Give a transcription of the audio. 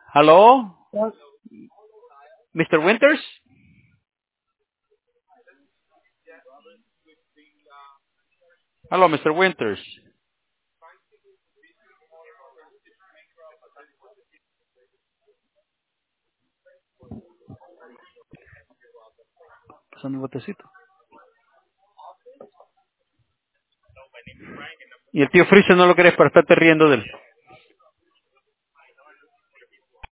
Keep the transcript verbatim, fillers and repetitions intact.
Hello, Yes. mister Winters. Hello, mister Winters. Pasando el botecito. Y el tío Freezer no lo querés para estarte riendo de él.